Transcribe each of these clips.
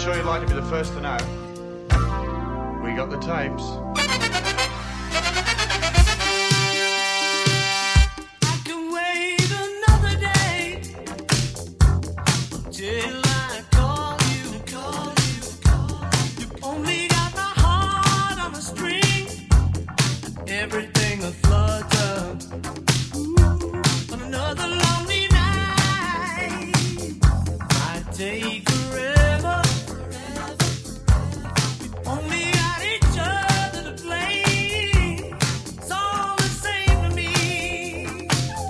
sure you'd like to be the first to know. We got the tapes. I can wait another day till I call you. You only got my heart on a string, everything a flutter. On another lonely night, I take forever. Only got each other to blame. It's all the same to me.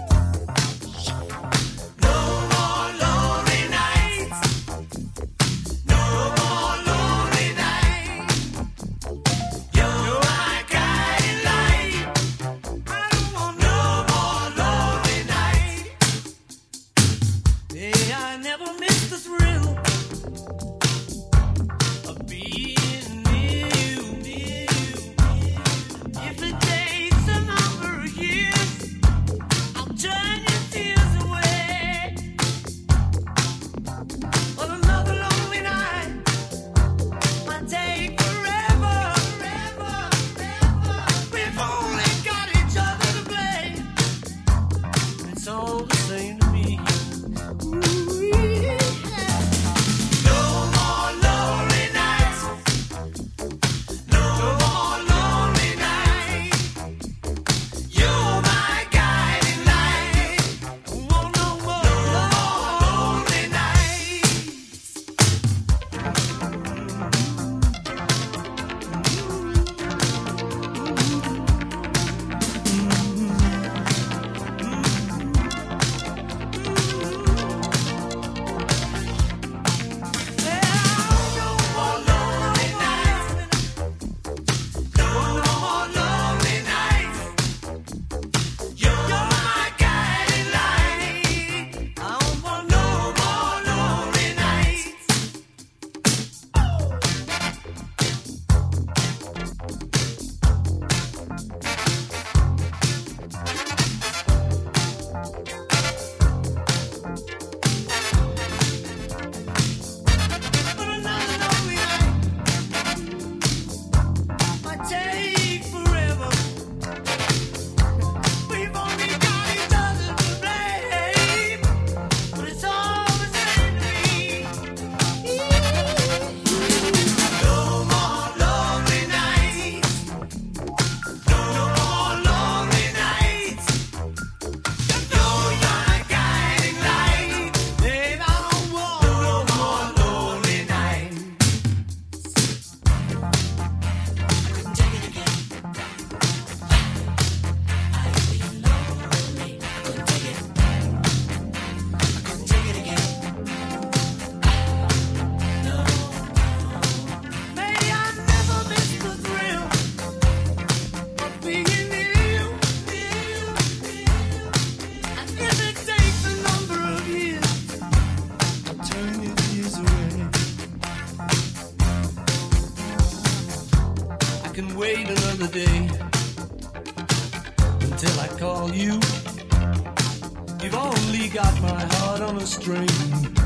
No more lonely nights. No more lonely nights. You're my guiding light. I don't want no more lonely nights. Hey, I never miss the thrill of being near you. If it takes a number of years, I'll turn your tears away. On another lonely night, I take forever. We've only got each other to blame. It's all the same to me. No more lonely nights. No more lonely nights. You're my guiding light. Oh, no more lonely nights. No more lonely nights. No more lonely nights. You're my guiding light. I don't want no more lonely nights. But another lonely night might take forever. We've only got each other to blame, but it's all the same to me. No more lonely nights. No more lonely nights. You're my guiding light. Babe, I don't want no more lonely nights. Couldn't take it again. I've been lonely. Couldn't take it. I couldn't take it again. No. May I never miss the thrill of being near you. And if it takes a number of years, I'll turn your tears away. I can wait another day until I call you. You've only got my heart on a string,